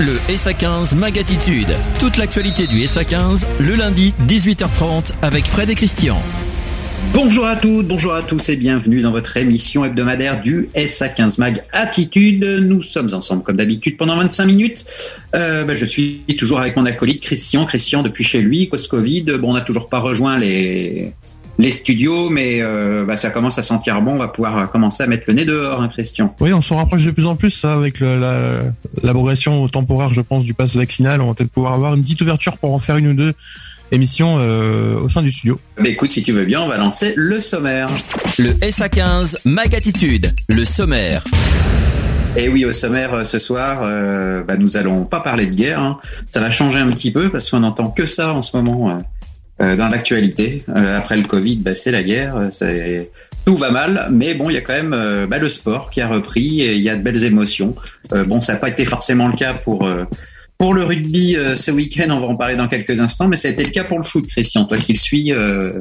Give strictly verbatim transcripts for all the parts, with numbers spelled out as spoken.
Le S A quinze Mag Attitude. Toute l'actualité du S A quinze, le lundi, dix-huit heures trente, avec Fred et Christian. Bonjour à toutes, bonjour à tous et bienvenue dans votre émission hebdomadaire du S A quinze Mag Attitude. Nous sommes ensemble comme d'habitude pendant vingt-cinq minutes. Euh, bah, je suis toujours avec mon acolyte Christian. Christian depuis chez lui, post-Covid. Bon, on n'a toujours pas rejoint les... les studios, mais euh, bah, ça commence à sentir bon. On va pouvoir commencer à mettre le nez dehors, hein, Christian. Oui, on s'en rapproche de plus en plus ça, avec le, la, l'abrogation temporaire, je pense, du pass vaccinal. On va peut-être pouvoir avoir une petite ouverture pour en faire une ou deux émissions euh, au sein du studio. Bah, écoute, si tu veux bien, on va lancer le sommaire. Le S A quinze Mag Attitude, le sommaire. Et oui, au sommaire ce soir, euh, bah, nous allons pas parler de guerre. Hein. Ça va changer un petit peu parce qu'on n'entend que ça en ce moment. Euh. Euh, dans l'actualité, euh, après le Covid, bah, c'est la guerre, c'est... tout va mal, mais bon, il y a quand même euh, bah, le sport qui a repris et il y a de belles émotions. Euh, bon, ça n'a pas été forcément le cas pour euh, pour le rugby euh, ce week-end, on va en parler dans quelques instants, mais ça a été le cas pour le foot, Christian. Toi qui le suis, euh,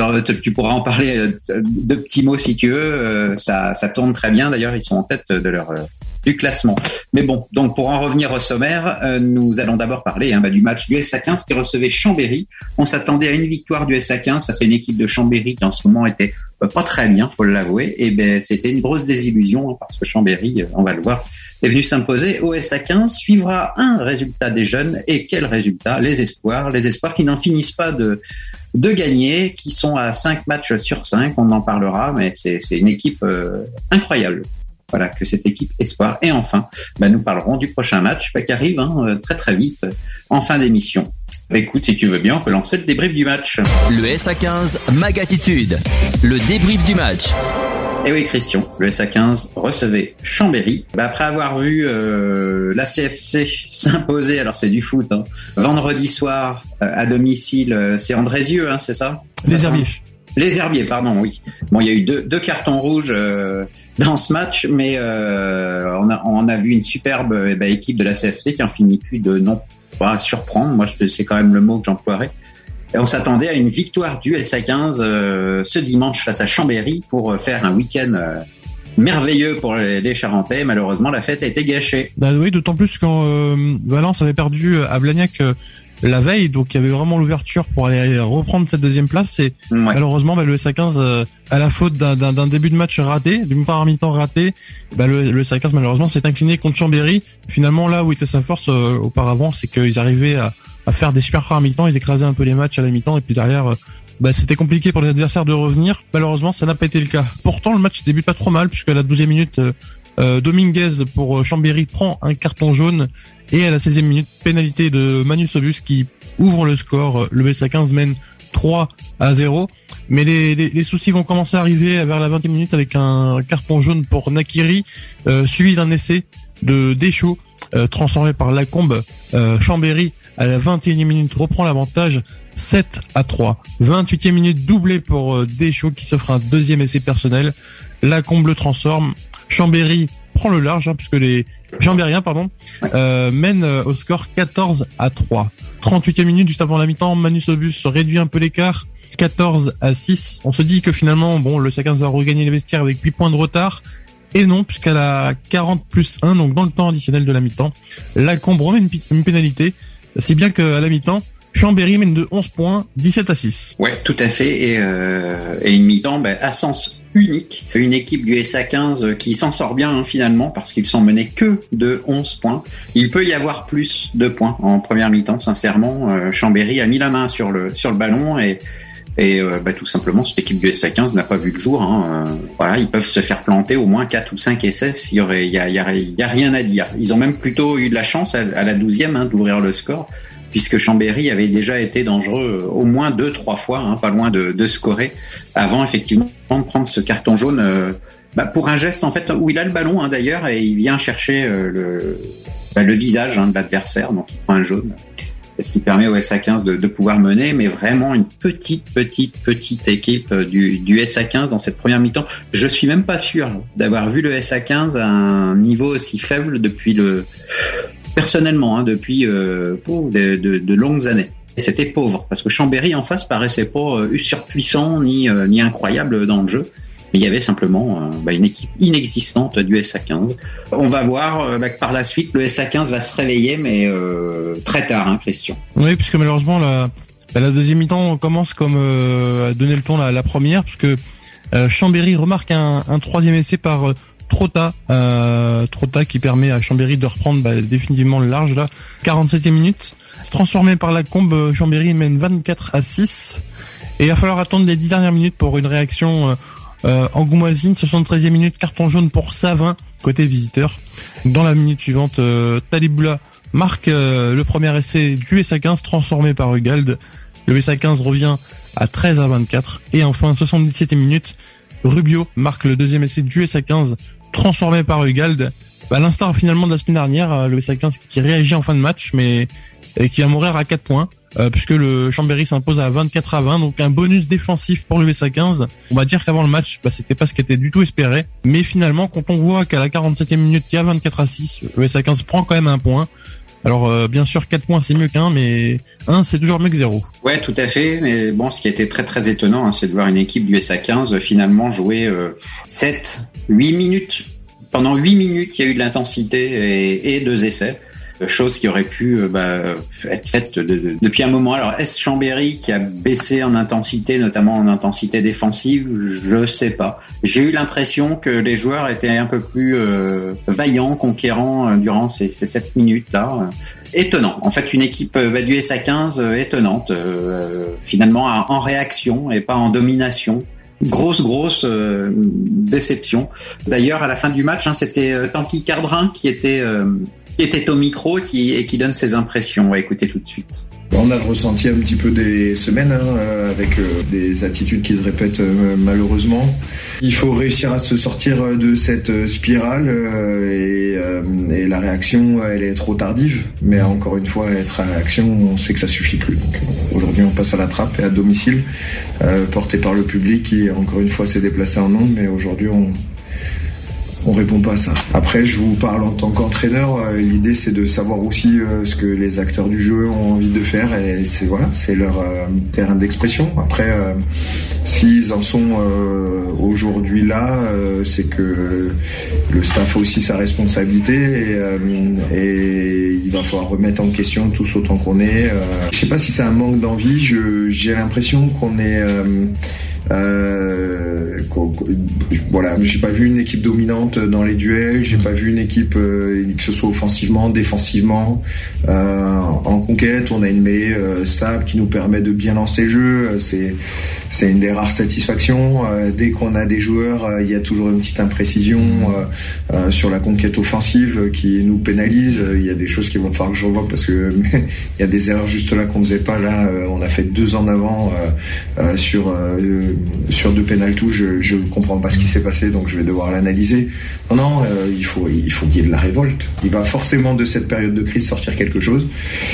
tu pourras en parler euh, de petits mots si tu veux. Euh, ça, ça tourne très bien. D'ailleurs, ils sont en tête de leur euh, du classement. Mais bon, donc pour en revenir au sommaire, euh, nous allons d'abord parler hein, bah, du match du S A quinze qui recevait Chambéry. On s'attendait à une victoire du S A quinze face à une équipe de Chambéry qui en ce moment était euh, pas très bien, faut l'avouer. Et ben c'était une grosse désillusion hein, parce que Chambéry, euh, on va le voir, est venu s'imposer au S A quinze. Suivra un résultat des jeunes. Et quel résultat? Les espoirs, les espoirs qui n'en finissent pas de de gagner, qui sont à cinq matchs sur cinq. On en parlera, mais c'est c'est une équipe euh, incroyable. Voilà, que cette équipe espoir. Et enfin, bah, nous parlerons du prochain match bah, qui arrive hein, très très vite en fin d'émission. Écoute, si tu veux bien, on peut lancer le débrief du match. Le S A quinze Mag Attitude, le débrief du match. Et oui, Christian, le S A quinze recevait Chambéry. Bah, après avoir vu euh, la C F C s'imposer, alors c'est du foot, hein, vendredi soir euh, à domicile, euh, c'est Andrézieux, hein, c'est ça? Les Herbiers. Les Herbiers, pardon, oui. Bon, il y a eu deux, deux cartons rouges euh, dans ce match, mais euh, on, a, on a vu une superbe eh ben, équipe de la C F C qui en finit plus de non pas surprendre. Moi, c'est quand même le mot que j'emploierais. Et on s'attendait à une victoire du S A quinze euh, ce dimanche face à Chambéry pour faire un week-end euh, merveilleux pour les, les Charentais. Malheureusement, la fête a été gâchée. Bah oui, d'autant plus quand euh, Valence avait perdu à Blagnac euh, la veille, donc il y avait vraiment l'ouverture pour aller reprendre cette deuxième place. Et ouais. Malheureusement, bah, le S A quinze, euh, à la faute d'un, d'un, d'un début de match raté, d'une première mi-temps raté, bah, le, le S A quinze malheureusement s'est incliné contre Chambéry. Finalement, là où était sa force euh, auparavant, c'est qu'ils arrivaient à, à faire des super premières mi-temps, ils écrasaient un peu les matchs à la mi-temps, et puis derrière, euh, bah, c'était compliqué pour les adversaires de revenir. Malheureusement, ça n'a pas été le cas. Pourtant, le match débute pas trop mal, puisque à la douzième minute, euh, euh, Dominguez pour Chambéry prend un carton jaune. Et à la seizième minute, pénalité de Manu Sobus qui ouvre le score. Le S A quinze mène trois à zéro. Mais les, les, les soucis vont commencer à arriver vers la vingtième minute avec un carton jaune pour Nakiri, euh, suivi d'un essai de Deschaux, euh, transformé par Lacombe. Euh, Chambéry, à la vingt et unième minute, reprend l'avantage sept à trois. vingt-huitième minute, doublé pour euh, Deschaux qui s'offre un deuxième essai personnel. Lacombe le transforme. Chambéry prend le large, hein, puisque les Chambériens, pardon, euh, mènent euh, au score quatorze à trois. trente-huitième minute, juste avant la mi-temps, Manu Sobus réduit un peu l'écart, quatorze à six. On se dit que finalement, bon, le S A quinze va regagner les vestiaires avec huit points de retard. Et non, puisqu'à la quarante plus un, donc dans le temps additionnel de la mi-temps, Lacombe remet une, une pénalité. Si bien qu'à la mi-temps, Chambéry mène de onze points, dix-sept à six. Ouais, tout à fait. Et, euh, et une mi-temps, bah, à sens unique. Une équipe du S A quinze qui s'en sort bien hein, finalement parce qu'ils sont menés que de onze points. Il peut y avoir plus de points en première mi-temps, sincèrement. Euh, Chambéry a mis la main sur le sur le ballon et et euh, bah, tout simplement cette équipe du S A quinze n'a pas vu le jour. Hein. Euh, voilà, ils peuvent se faire planter au moins quatre ou cinq essais. Il y aurait, il y a, il y a, il y a rien à dire. Ils ont même plutôt eu de la chance à, à la douzième hein, d'ouvrir le score, puisque Chambéry avait déjà été dangereux au moins deux, trois fois, hein, pas loin de, de scorer, avant effectivement de prendre ce carton jaune euh, bah, pour un geste en fait où il a le ballon hein, d'ailleurs et il vient chercher euh, le, bah, le visage hein, de l'adversaire, donc il prend un jaune, ce qui permet au S A quinze de, de pouvoir mener, mais vraiment une petite, petite, petite équipe du, du S A quinze dans cette première mi-temps. Je suis même pas sûr d'avoir vu le S A quinze à un niveau aussi faible depuis le... personnellement, hein, depuis euh, de, de, de longues années. Et c'était pauvre, parce que Chambéry en face paraissait pas euh, surpuissant ni, euh, ni incroyable dans le jeu. mais il y avait simplement euh, bah, une équipe inexistante du S A quinze. On va voir euh, bah, que par la suite le S A quinze va se réveiller, mais euh, très tard, hein, Christian. Oui, puisque malheureusement la, la deuxième mi-temps commence comme euh, à donner le ton à la première, puisque euh, Chambéry remarque un, un troisième essai par euh, Trotta, euh, Trotta qui permet à Chambéry de reprendre bah, définitivement le large là. quarante-septième minute, transformé par la Combe, Chambéry mène vingt-quatre à six. Et il va falloir attendre les dix dernières minutes pour une réaction euh, euh, angoumoisine. soixante-treizième minute, carton jaune pour Savin, côté visiteur. Dans la minute suivante, euh, Taliboula marque euh, le premier essai du S A quinze, transformé par Hugald. Le S A quinze revient à treize à vingt-quatre. Et enfin, soixante-dix-septième minute, Rubio marque le deuxième essai du S A quinze, transformé par Hugald. À l'instar finalement de la semaine dernière, le S A quinze qui réagit en fin de match, mais et qui va mourir à quatre points. Euh, puisque le Chambéry s'impose à vingt-quatre à vingt, donc un bonus défensif pour le S A quinze. On va dire qu'avant le match, bah, c'était pas ce qui était du tout espéré, mais finalement, quand on voit qu'à la quarante-septième minute, il y a vingt-quatre à six, le S A quinze prend quand même un point. Alors euh, bien sûr, quatre points c'est mieux qu'un, mais un c'est toujours mieux que zéro. Ouais, tout à fait, mais bon, ce qui a été très très étonnant, hein, c'est de voir une équipe du S A quinze finalement jouer euh, sept, huit minutes. Pendant huit minutes, il y a eu de l'intensité et, et deux essais. Chose qui aurait pu euh, bah, être faite de, de, depuis un moment. Alors, est-ce Chambéry qui a baissé en intensité, notamment en intensité défensive? Je sais pas. J'ai eu l'impression que les joueurs étaient un peu plus euh, vaillants, conquérants euh, durant ces, ces sept minutes-là. Étonnant. En fait, une équipe bah, du S A quinze euh, étonnante, euh, finalement en réaction et pas en domination. Grosse, grosse euh, déception. D'ailleurs, à la fin du match, hein, c'était euh, Tanguy Cardrin qui était... Euh, qui était au micro qui, et qui donne ses impressions. On va écouter tout de suite. On a le ressenti un petit peu des semaines, hein, avec euh, des attitudes qui se répètent euh, malheureusement. Il faut réussir à se sortir de cette spirale euh, et, euh, et la réaction, elle est trop tardive. Mais encore une fois, être à l'action, on sait que ça suffit plus. Donc, euh, aujourd'hui, on passe à la trappe et à domicile, euh, porté par le public qui, encore une fois, s'est déplacé en nombre. Mais aujourd'hui, on On répond pas à ça. Après, je vous parle en tant qu'entraîneur. Euh, l'idée, c'est de savoir aussi euh, ce que les acteurs du jeu ont envie de faire, et c'est voilà, c'est leur euh, terrain d'expression. Après, euh, s'ils en sont euh, aujourd'hui là, euh, c'est que le staff a aussi sa responsabilité, et, euh, et il va falloir remettre en question tous autant qu'on est. Euh, je sais pas si c'est un manque d'envie. Je, j'ai l'impression qu'on est euh, Euh, voilà, j'ai pas vu une équipe dominante dans les duels, j'ai pas vu une équipe euh, que ce soit offensivement, défensivement, euh, en conquête. On a une mêlée euh, stable qui nous permet de bien lancer le jeu. C'est c'est une des rares satisfactions. Euh, dès qu'on a des joueurs, euh, il y a toujours une petite imprécision euh, euh, sur la conquête offensive qui nous pénalise. Il y a des choses qu'il va falloir que je revoie parce que il y a des erreurs juste là qu'on faisait pas. Là, euh, on a fait deux en avant euh, euh, sur euh, sur deux pénaltous. Je je comprends pas ce qui s'est passé, donc je vais devoir l'analyser. Non, non, euh, il faut il faut qu'il y ait de la révolte. Il va forcément de cette période de crise sortir quelque chose.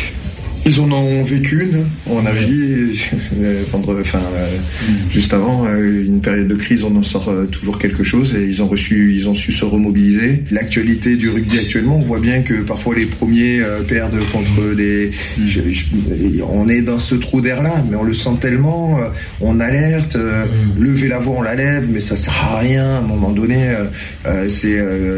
Ils en ont vécu une, on avait dit, euh, enfin, euh, mmh. juste avant, euh, une période de crise, on en sort euh, toujours quelque chose, et ils ont reçu, ils ont su se remobiliser. L'actualité du rugby actuellement, on voit bien que parfois les premiers euh, perdent contre des... Mmh. Je, je, on est dans ce trou d'air-là, mais on le sent tellement, euh, on alerte, euh, mmh. lever la voix, on la lève, mais ça sert à rien, à un moment donné, euh, c'est,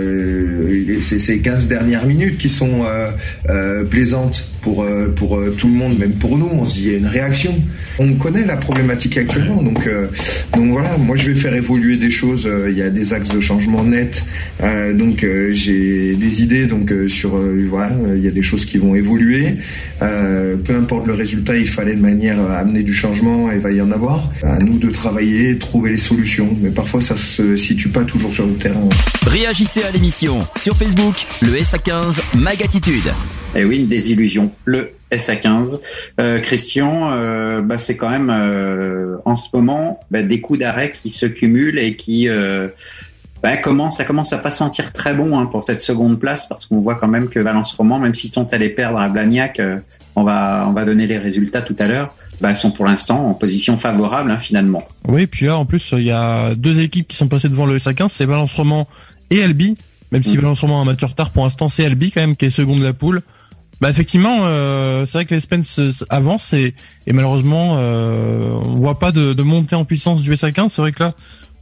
euh, c'est ces quinze dernières minutes qui sont euh, euh, plaisantes pour, euh, pour tout le monde, même pour nous. On se dit, il y a une réaction. On connaît la problématique actuellement, donc euh, donc voilà. Moi, je vais faire évoluer des choses. Il y a des axes de changement nets, euh, donc euh, j'ai des idées. Donc euh, sur euh, voilà, il y a des choses qui vont évoluer. Euh, peu importe le résultat, il fallait de manière à amener du changement, et il va y en avoir. À nous de travailler, trouver les solutions. Mais parfois, ça se situe pas toujours sur le terrain. Réagissez à l'émission sur Facebook, le S A quinze Magatitude. Eh oui, une désillusion. Le S A quinze. Euh, Christian, euh, bah, c'est quand même euh, en ce moment bah, des coups d'arrêt qui se cumulent et qui euh, bah, commence, ça commence à pas sentir très bon hein, pour cette seconde place, parce qu'on voit quand même que Valence Roman, même s'ils sont allés perdre à Blagnac, euh, on va on va donner les résultats tout à l'heure, bah, sont pour l'instant en position favorable hein, finalement. Oui, puis là en plus il y a deux équipes qui sont passées devant le S A quinze, c'est Valence Roman et Albi. Même si mmh. Valence Roman a un match de retard, pour l'instant c'est Albi quand même qui est second de la poule. Bah effectivement, euh, c'est vrai que les Spence avancent et, et malheureusement euh, on voit pas de, de montée en puissance du S A quinze. C'est vrai que là,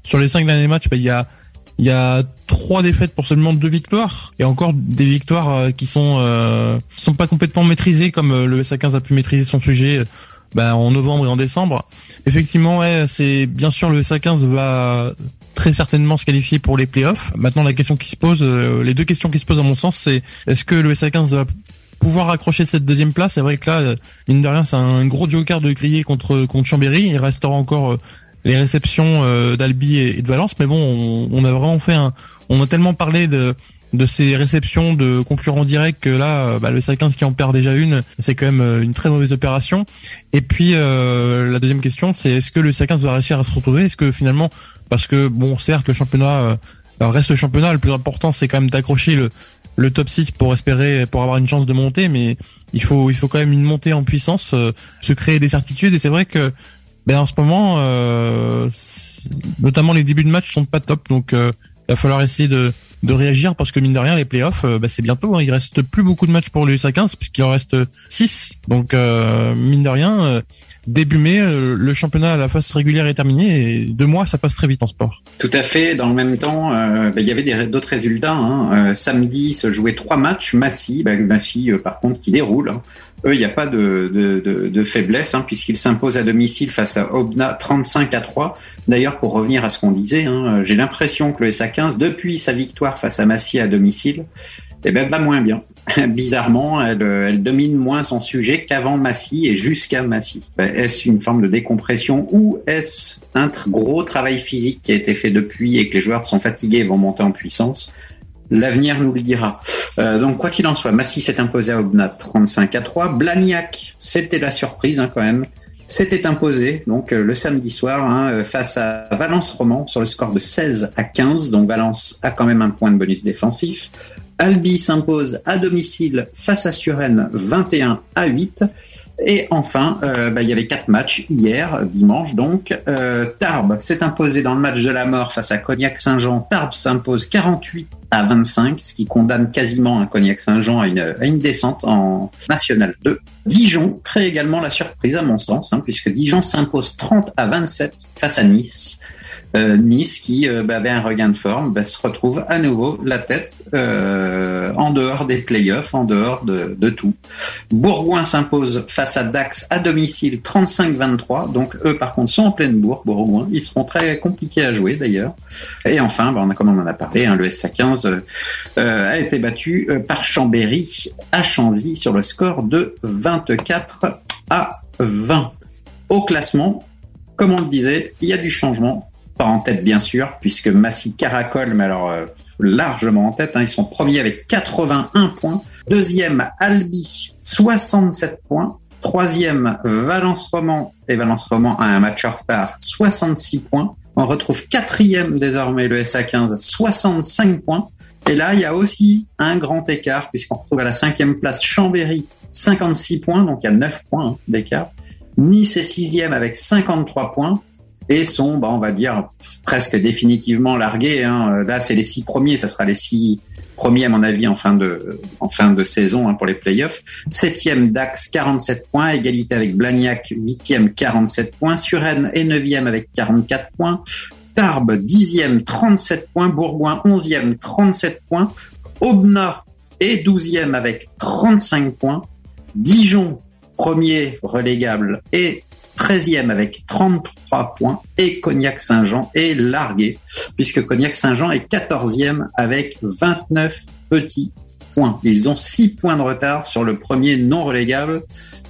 sur les cinq derniers matchs, bah, il y a il y a trois défaites pour seulement deux victoires, et encore des victoires euh, qui sont euh, qui sont pas complètement maîtrisées comme euh, le S A quinze a pu maîtriser son sujet euh, bah, en novembre et en décembre. Effectivement, ouais, c'est bien sûr le S A quinze va très certainement se qualifier pour les playoffs. Maintenant, la question qui se pose, euh, les deux questions qui se posent à mon sens, c'est est-ce que le S A quinze va pouvoir accrocher cette deuxième place? C'est vrai que là, mine de rien, c'est un gros joker de griller contre contre Chambéry. Il restera encore euh, les réceptions euh, d'Albi et, et de Valence, mais bon, on, on a vraiment fait un, on a tellement parlé de de ces réceptions de concurrents directs que là, bah, le S A quinze qui en perd déjà une, c'est quand même une très mauvaise opération. Et puis euh, la deuxième question, c'est est-ce que le S A quinze va réussir à se retrouver? Est-ce que finalement, parce que bon, certes, le championnat euh, reste le championnat, le plus important, c'est quand même d'accrocher le le top six pour espérer, pour avoir une chance de monter, mais il faut il faut quand même une montée en puissance, euh, se créer des certitudes. Et c'est vrai que ben en ce moment, euh, notamment les débuts de match sont pas top, donc euh, il va falloir essayer de de réagir parce que mine de rien les playoffs euh, bah, c'est bientôt, hein. Il reste plus beaucoup de matchs pour le S A quinze puisqu'il en reste six, donc euh, mine de rien euh, début mai euh, le championnat à la phase régulière est terminé et deux mois ça passe très vite en sport. Tout à fait. Dans le même temps euh, bah, il y avait des, d'autres résultats, hein. euh, samedi se jouaient trois matchs. Massy, bah, Massy euh, par contre qui déroule, hein. Eux, il n'y a pas de, de, de, de faiblesse, hein, puisqu'ils s'imposent à domicile face à Aubenas trente-cinq à trois. D'ailleurs, pour revenir à ce qu'on disait, hein, j'ai l'impression que le S A quinze, depuis sa victoire face à Massy à domicile, eh ben, va moins bien. Bizarrement, elle, elle domine moins son sujet qu'avant Massy et jusqu'à Massy. Ben, est-ce une forme de décompression ou est-ce un tr- gros travail physique qui a été fait depuis et que les joueurs sont fatigués et vont monter en puissance? L'avenir nous le dira. Euh, donc quoi qu'il en soit, Massy s'est imposé à Aubenas trente-cinq à trois. Blagnac, c'était la surprise, hein, quand même, s'était imposé donc euh, le samedi soir, hein, face à Valence Roman sur le score de seize à quinze. Donc Valence a quand même un point de bonus défensif. Albi s'impose à domicile face à Suresnes vingt et un à huit. Et enfin, euh, bah, il y avait quatre matchs hier, dimanche donc. Euh, Tarbes s'est imposé dans le match de la mort face à Cognac-Saint-Jean. Tarbes s'impose quarante-huit à vingt-cinq, ce qui condamne quasiment un Cognac-Saint-Jean à une, à une descente en National deux. Dijon crée également la surprise à mon sens, hein, puisque Dijon s'impose trente à vingt-sept face à Nice. Euh, Nice qui euh, bah, avait un regain de forme, bah, se retrouve à nouveau la tête euh, en dehors des playoffs, en dehors de, de tout. Bourgoin s'impose face à Dax à domicile trente-cinq à vingt-trois, donc eux par contre sont en pleine bourre, Bourgoin, ils seront très compliqués à jouer d'ailleurs. Et enfin, bah, on a, comme on en a parlé, hein, le S A quinze euh, a été battu euh, par Chambéry à Chanzy sur le score de vingt-quatre à vingt. Au classement, comme on le disait, il y a du changement. Pas en tête bien sûr, puisque Massy caracole, mais alors euh, largement en tête, hein. Ils sont premiers avec quatre-vingt-un points. Deuxième, Albi, soixante-sept points. Troisième, Valence Roman, et Valence Roman a un match en retard, soixante-six points. On retrouve quatrième désormais le S A quinze, soixante-cinq points. Et là, il y a aussi un grand écart, puisqu'on retrouve à la cinquième place Chambéry, cinquante-six points, donc il y a neuf points hein, d'écart. Nice est sixième avec cinquante-trois points. Et sont, bah, on va dire, presque définitivement largués, hein. Là, c'est les six premiers, ça sera les six premiers, à mon avis, en fin de, en fin de saison, hein, pour les playoffs. Septième, Dax, quarante-sept points, égalité avec Blagnac, huitième, quarante-sept points. Suresnes est neuvième avec quarante-quatre points. Tarbes, dixième, trente-sept points. Bourgoin, onzième, trente-sept points. Aubenas est douzième avec trente-cinq points. Dijon, premier relégable, et treizième avec trente-trois points, et Cognac-Saint-Jean est largué, puisque Cognac-Saint-Jean est quatorzième avec vingt-neuf petits points. Ils ont six points de retard sur le premier non relégable.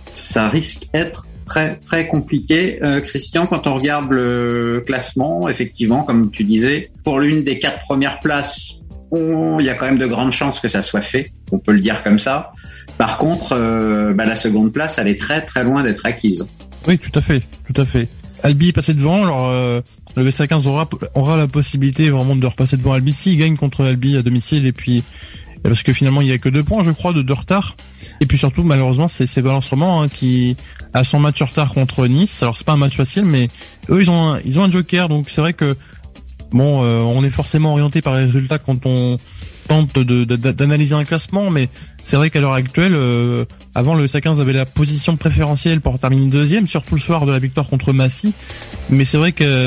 Ça risque d'être très très compliqué. Euh, Christian, quand on regarde le classement, effectivement, comme tu disais, pour l'une des quatre premières places, il y a quand même de grandes chances que ça soit fait. On peut le dire comme ça. Par contre, euh, bah, la seconde place, elle est très très loin d'être acquise. Oui, tout à fait, tout à fait. Albi est passé devant, alors euh, le S A quinze aura aura la possibilité vraiment de repasser devant Albi s'il gagne contre Albi à domicile, et puis parce que finalement il y a que deux points, je crois, de, de retard. Et puis surtout, malheureusement, c'est, c'est Valence Roman hein, qui a son match en retard contre Nice. Alors c'est pas un match facile, mais eux ils ont un, ils ont un joker, donc c'est vrai que bon, euh, on est forcément orienté par les résultats quand on tente de, de, d'analyser un classement, mais c'est vrai qu'à l'heure actuelle, euh, avant le S A quinze avait la position préférentielle pour terminer deuxième, surtout le soir de la victoire contre Massy. Mais c'est vrai que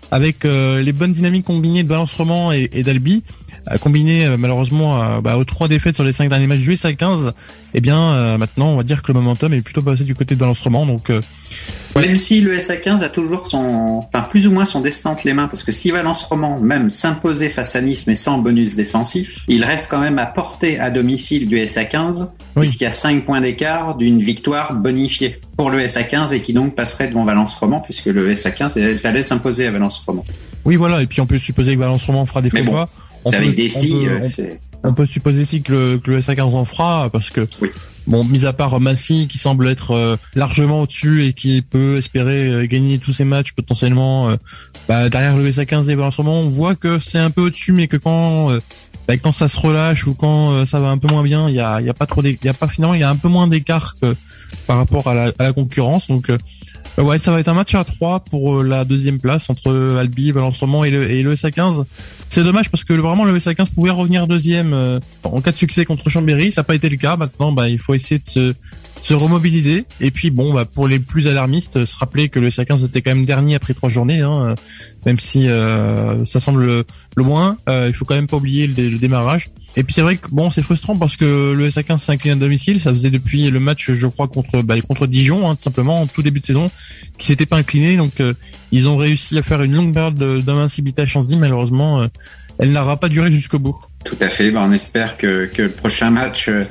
avec euh, les bonnes dynamiques combinées de Valence Romand et, et d'Albi, euh, combinées euh, malheureusement euh, bah, aux trois défaites sur les cinq derniers matchs du U S A quinze, eh bien euh, maintenant on va dire que le momentum est plutôt passé du côté de Valence Romand. Donc euh, même si le U S A quinze a toujours son, enfin plus ou moins son destin entre les mains, parce que si Valence Romand même s'imposait face à Nice mais sans bonus défensif, il reste quand même à portée à domicile du U S A quinze, oui. puisqu'il y a cinq points d'écart d'une victoire bonifiée pour le U S A quinze et qui donc passerait devant Valence Romand, puisque le U S A quinze est allé s'imposer à Valence Romand. Oui voilà, et puis on peut supposer que Valence Romand fera des faux pas. C'est avec des si. On, euh, on, on peut supposer aussi que le, que le U S A quinze en fera, parce que oui. Bon, mis à part Massy qui semble être euh, largement au-dessus et qui peut espérer euh, gagner tous ses matchs potentiellement, euh, bah, derrière le U S A quinze et Valence Romand, on voit que c'est un peu au-dessus, mais que quand euh, bah, quand ça se relâche ou quand euh, ça va un peu moins bien, il y a il y a pas trop il y a pas finalement il y a un peu moins d'écart que par rapport à la, à la concurrence. Donc euh, ouais, ça va être un match à trois pour euh, la deuxième place entre Albi, Valence Romand et le et le U S A quinze. C'est dommage parce que vraiment le U S A quinze pouvait revenir deuxième euh, en cas de succès contre Chambéry, ça n'a pas été le cas. Maintenant, bah il faut essayer de se se remobiliser. Et puis bon, bah pour les plus alarmistes, se rappeler que le U S A quinze était quand même dernier après trois journées, hein, même si euh, ça semble le, le moins. Euh, il faut quand même pas oublier le, le démarrage. Et puis c'est vrai que bon, c'est frustrant parce que le U S A quinze s'incline à domicile. Ça faisait depuis le match, je crois, contre bah, contre Dijon, hein, tout simplement, en tout début de saison, qui s'était pas incliné. Donc euh, ils ont réussi à faire une longue période d'invincibilité à Chanzy. Malheureusement, euh, elle n'aura pas duré jusqu'au bout. Tout à fait. Ben, on espère que que le prochain match euh,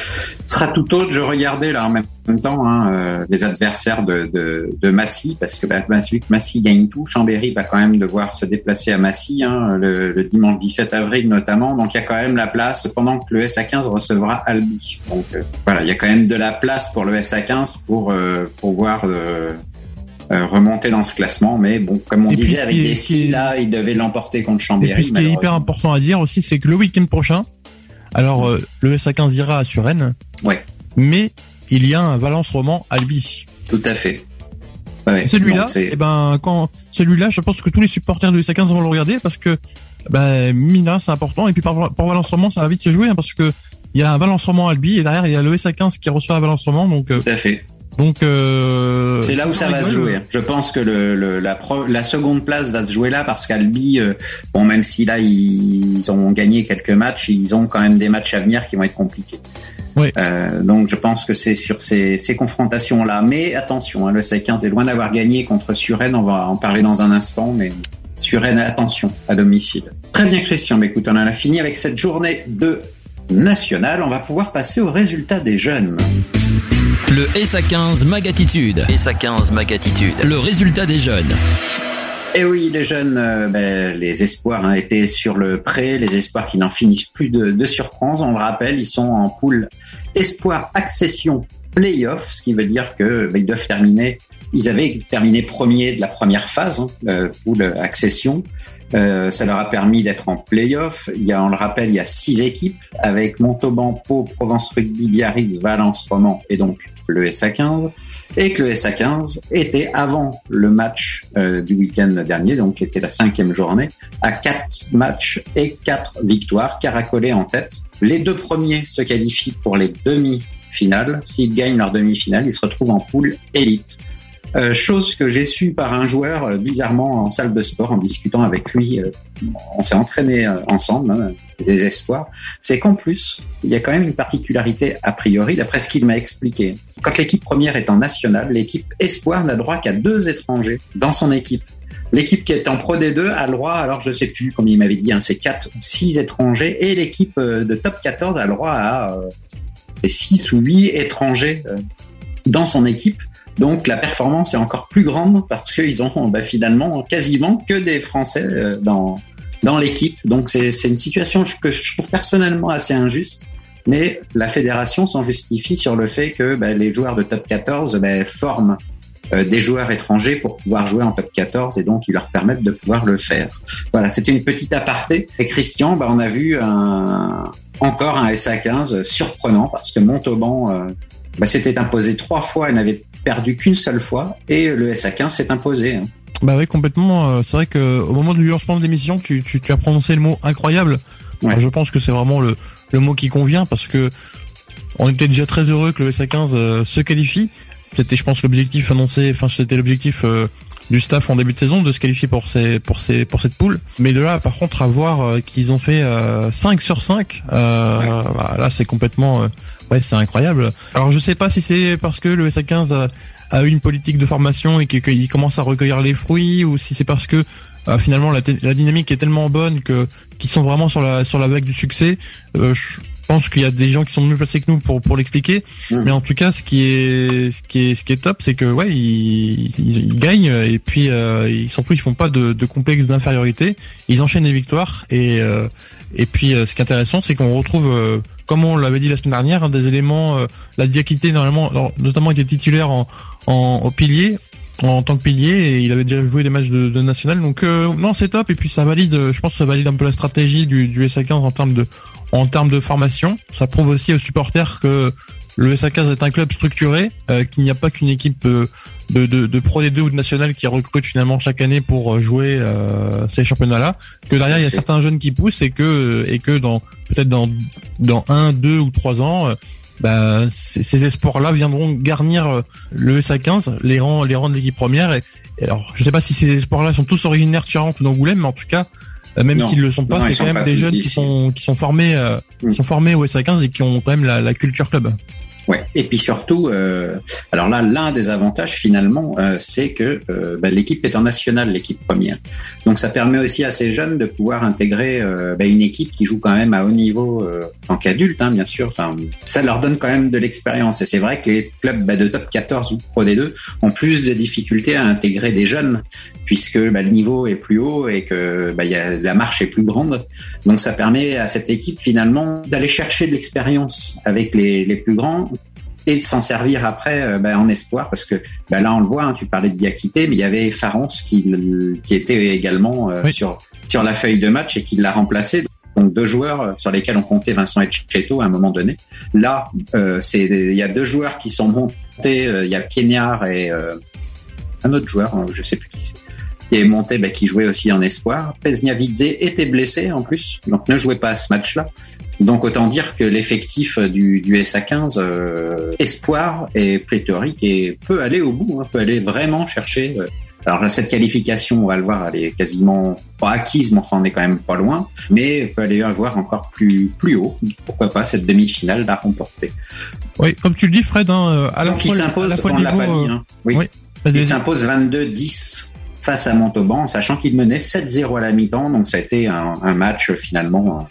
sera tout autre. Je regardais là en même temps hein, euh, les adversaires de de, de Massy, parce que bah, vu que Massy gagne tout, Chambéry va quand même devoir se déplacer à Massy hein, le, le dimanche dix-sept avril notamment. Donc il y a quand même la place pendant que le S A quinze recevra Albi. Donc euh, voilà, il y a quand même de la place pour le S A quinze pour euh, pouvoir euh, Euh, remonter dans ce classement, mais bon, comme on et disait avec des si là, il devait l'emporter contre Chambéry. Et puis ce qui est hyper important à dire aussi, c'est que le week-end prochain, alors euh, le S A quinze ira à Suresnes, ouais, mais il y a un Valence Romand Albi. Tout à fait. Ouais, celui-là, et eh ben quand celui-là, je pense que tous les supporters du S A quinze vont le regarder parce que ben Mina c'est important, et puis pour, pour Valence Romand ça va vite se jouer hein, parce que il y a un Valence Romand Albi et derrière il y a le S A quinze qui reçoit un Valence Romand, donc tout à fait. Donc euh, c'est là où ça va se jouer. Je pense que le, le la pro, la seconde place va se jouer là parce qu'Albi, euh, bon même si là ils, ils ont gagné quelques matchs, ils ont quand même des matchs à venir qui vont être compliqués. Oui. Euh, donc je pense que c'est sur ces, ces confrontations là. Mais attention, hein, le S A quinze est loin d'avoir gagné contre Suresnes. On va en parler dans un instant, mais Suresnes, attention à domicile. Très bien Christian. Mais écoute, on en a fini avec cette journée de nationale. On va pouvoir passer aux résultats des jeunes. Le S A quinze Magatitude. S A quinze Magatitude. Le résultat des jeunes. Et oui, les jeunes, euh, ben, les espoirs hein, étaient sur le pré, les espoirs qui n'en finissent plus de, de surprendre. On le rappelle, ils sont en poule espoir accession play-off, ce qui veut dire que ben, ils doivent terminer. Ils avaient terminé premier de la première phase, hein, euh, poule accession. Euh, ça leur a permis d'être en play-off. Il y a, on le rappelle, il y a six équipes avec Montauban, Pau, Provence Rugby, Biarritz, Valence, Romand et donc le S A quinze. Et que le S A quinze était avant le match euh, du week-end dernier, donc qui était la cinquième journée, à quatre matchs et quatre victoires, caracolés en tête. Les deux premiers se qualifient pour les demi-finales. S'ils gagnent leur demi-finale, ils se retrouvent en poule élite. Euh, chose que j'ai su par un joueur euh, bizarrement en salle de sport en discutant avec lui, euh, on s'est entraîné euh, ensemble, hein, des espoirs, c'est qu'en plus il y a quand même une particularité a priori d'après ce qu'il m'a expliqué. Quand l'équipe première est en national, l'équipe espoir n'a droit qu'à deux étrangers dans son équipe. L'équipe qui est en Pro D deux a le droit, alors je sais plus combien il m'avait dit, hein, c'est quatre ou six étrangers, et l'équipe euh, de top quatorze a le droit à euh, six ou huit étrangers euh, dans son équipe. Donc la performance est encore plus grande parce qu'ils ont bah, finalement quasiment que des Français euh, dans dans l'équipe. Donc c'est c'est une situation que je trouve personnellement assez injuste, mais la fédération s'en justifie sur le fait que bah, les joueurs de top quatorze bah, forment euh, des joueurs étrangers pour pouvoir jouer en top quatorze et donc ils leur permettent de pouvoir le faire. Voilà, c'était une petite aparté. Et Christian, bah, on a vu un, encore un S A quinze surprenant parce que Montauban euh, bah, s'était imposé trois fois et n'avait perdu qu'une seule fois et le S A quinze s'est imposé. Hein. Bah oui, complètement. C'est vrai que au moment du lancement de l'émission, tu, tu, tu as prononcé le mot incroyable. Ouais. Alors, je pense que c'est vraiment le, le mot qui convient parce que on était déjà très heureux que le S A quinze euh, se qualifie. C'était, je pense, l'objectif annoncé. Enfin, c'était l'objectif euh, du staff en début de saison de se qualifier pour ces pour ces pour cette poule. Mais de là, par contre, à voir euh, qu'ils ont fait euh, cinq sur cinq, euh, ouais. bah, là c'est complètement euh, ouais, c'est incroyable. Alors je sais pas si c'est parce que le S A quinze a, a eu une politique de formation et qu'il commence à recueillir les fruits, ou si c'est parce que euh, finalement la, la dynamique est tellement bonne que qu'ils sont vraiment sur la sur la vague du succès. Euh, je, Je pense qu'il y a des gens qui sont mieux placés que nous pour pour l'expliquer, mmh. mais en tout cas, ce qui est ce qui est ce qui est top, c'est que ouais, ils, ils, ils gagnent et puis euh, ils, surtout ils font pas de, de complexe d'infériorité, ils enchaînent les victoires et euh, et puis euh, ce qui est intéressant, c'est qu'on retrouve, euh, comme on l'avait dit la semaine dernière, hein, des éléments, euh, la Diakité normalement, notamment était titulaire en, en au pilier. en tant que pilier, et il avait déjà joué des matchs de, de national, donc euh, non, c'est top. Et puis ça valide, je pense que ça valide un peu la stratégie du, du S A quinze en termes de en termes de formation. Ça prouve aussi aux supporters que le S A quinze est un club structuré, euh, qu'il n'y a pas qu'une équipe de, de, de, de Pro D deux ou de national qui recrute finalement chaque année pour jouer euh, ces championnats-là. Que derrière il y a certains jeunes qui poussent et que et que dans peut-être dans dans un, deux ou trois ans. Euh, Bah, ces, ces espoirs-là viendront garnir le S A quinze, les rangs, les rangs de l'équipe première. Et, et alors, je sais pas si ces espoirs-là sont tous originaires de Charente ou d'Angoulême, mais en tout cas, même non. s'ils le sont pas, non, c'est quand même des jeunes qui sont qui sont formés, euh, mmh. qui sont formés au S A quinze et qui ont quand même la, la culture club. Ouais. Et puis surtout, euh, alors là, l'un des avantages finalement, euh, c'est que euh, bah, l'équipe est en national, l'équipe première. Donc ça permet aussi à ces jeunes de pouvoir intégrer euh, bah, une équipe qui joue quand même à haut niveau euh, en tant qu'adulte, hein, bien sûr. Enfin, ça leur donne quand même de l'expérience. Et c'est vrai que les clubs bah, de top quatorze ou Pro D deux ont plus de difficultés à intégrer des jeunes, puisque bah, le niveau est plus haut et que bah, y a, la marche est plus grande. Donc ça permet à cette équipe finalement d'aller chercher de l'expérience avec les, les plus grands, et de s'en servir après euh, bah, en espoir, parce que bah, là on le voit, hein, tu parlais de Diakité, mais il y avait Farence qui, qui était également euh, oui. sur sur la feuille de match et qui l'a remplacé. Donc deux joueurs sur lesquels on comptait Vincent Etcheto à un moment donné. Là, euh, c'est il y a deux joueurs qui sont montés, euh, il y a Pienaar et euh, un autre joueur, hein, je sais plus qui c'est, qui est monté, bah, qui jouait aussi en espoir. Pesniavidze était blessé en plus, donc ne jouait pas à ce match-là. Donc autant dire que l'effectif du, du S A quinze euh, espoir est pléthorique et peut aller au bout, hein, peut aller vraiment chercher. Euh, alors là, cette qualification, on va le voir, elle est quasiment pas acquise, mais enfin on est quand même pas loin. Mais peut aller avoir encore plus plus haut. Pourquoi pas cette demi-finale la remporter. Oui, comme tu le dis, Fred, hein, à la Donc fois, il s'impose, à la fois on le l'a niveau, pas dit. Hein. Oui. oui il s'impose vingt-deux dix face à Montauban, sachant qu'il menait sept zéro à la mi-temps. Donc ça a été un, un match finalement.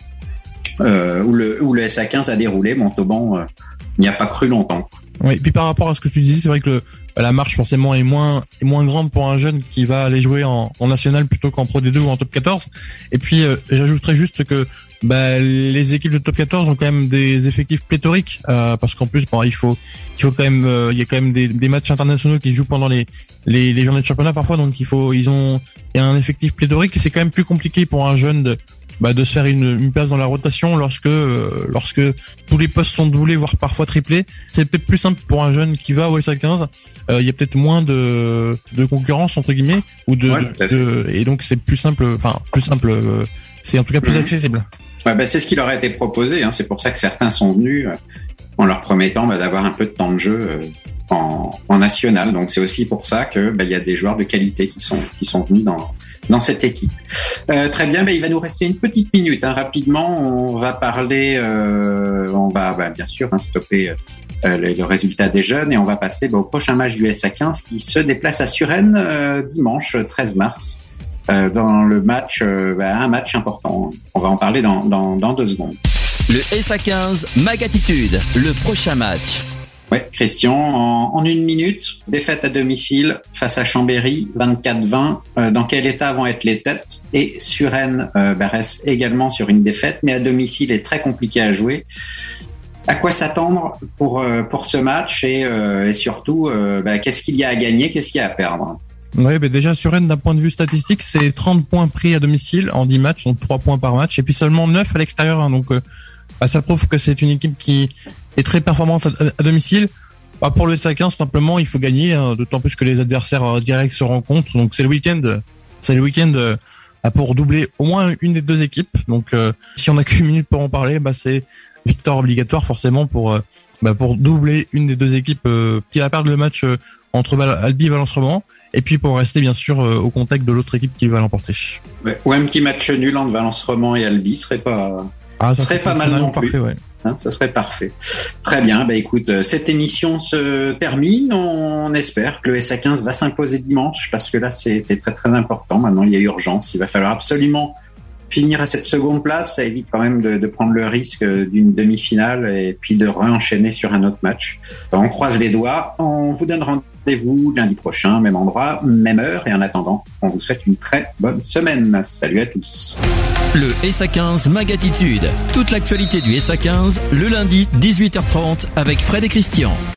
Euh, où le où le S A quinze a déroulé. Montauban euh, n'y a pas cru longtemps. Oui, et puis par rapport à ce que tu disais, c'est vrai que le, la marche forcément est moins est moins grande pour un jeune qui va aller jouer en, en national plutôt qu'en Pro D deux ou en Top quatorze. Et puis euh, j'ajouterais juste que bah, les équipes de Top quatorze ont quand même des effectifs pléthoriques, euh, parce qu'en plus bon, il faut il faut quand même euh, il y a quand même des, des matchs internationaux qui jouent pendant les les, les journées de championnat parfois, donc il faut ils ont il y a un effectif pléthorique et c'est quand même plus compliqué pour un jeune de bah de se faire une, une place dans la rotation lorsque euh, lorsque tous les postes sont doublés voire parfois triplés. C'est peut-être plus simple pour un jeune qui va au S A quinze. Il euh, y a peut-être moins de de concurrence entre guillemets ou de, ouais, de, de et donc c'est plus simple enfin plus simple euh, c'est en tout cas plus mmh. accessible. Ouais, bah c'est ce qui leur a été proposé, hein. C'est pour ça que certains sont venus euh, en leur promettant bah, d'avoir un peu de temps de jeu euh, en, en national. Donc c'est aussi pour ça que bah il y a des joueurs de qualité qui sont qui sont venus dans dans cette équipe. Euh, très bien, bah, il va nous rester une petite minute. Hein. Rapidement, on va parler, euh, on va bah, bien sûr hein, stopper euh, le, le résultat des jeunes et on va passer bah, au prochain match du S A quinze qui se déplace à Suresnes euh, dimanche treize mars euh, dans le match, euh, bah, un match important. On va en parler dans, dans, dans deux secondes. Le S A quinze Magatitude, le prochain match. Ouais, Christian, en, en une minute, défaite à domicile face à Chambéry, vingt-quatre vingt. Euh, dans quel état vont être les têtes? Et Suresnes euh, bah, reste également sur une défaite, mais à domicile est très compliqué à jouer. À quoi s'attendre pour euh, pour ce match et, euh, et surtout, euh, bah, qu'est-ce qu'il y a à gagner, qu'est-ce qu'il y a à perdre? Oui, bah déjà Suresnes d'un point de vue statistique, c'est trente points pris à domicile en dix matchs, donc trois points par match, et puis seulement neuf à l'extérieur. Hein, donc euh, bah, ça prouve que c'est une équipe qui est très performante à, à domicile. Bah, pour le S A quinze, simplement, il faut gagner, hein, d'autant plus que les adversaires euh, directs se rencontrent. Donc c'est le week-end, c'est le week-end euh, pour doubler au moins une des deux équipes. Donc euh, si on a qu'une minute pour en parler, bah c'est victoire obligatoire forcément pour euh, bah, pour doubler une des deux équipes euh, qui va perdre le match euh, entre Albi et Valence-Roman. et puis pour rester bien sûr euh, au contact de l'autre équipe qui va l'emporter. Ouais. Ou un petit match nul entre Valence Roman et Albi serait pas, ah, ça serait ça, pas ça, mal ça non plus. parfait, ouais. Hein, ça serait parfait. Très bien. Bah écoute, cette émission se termine. On espère que le S A quinze va s'imposer dimanche parce que là c'est, c'est très très important. Maintenant il y a urgence. Il va falloir absolument finir à cette seconde place. Ça évite quand même de, de prendre le risque d'une demi-finale et puis de re-enchaîner sur un autre match. On croise les doigts. On vous donne rendez-vous lundi prochain, même endroit, même heure. Et en attendant, on vous souhaite une très bonne semaine. Salut à tous. Le S A quinze Magatitude. Toute l'actualité du S A quinze, le lundi, dix-huit heures trente, avec Fred et Christian.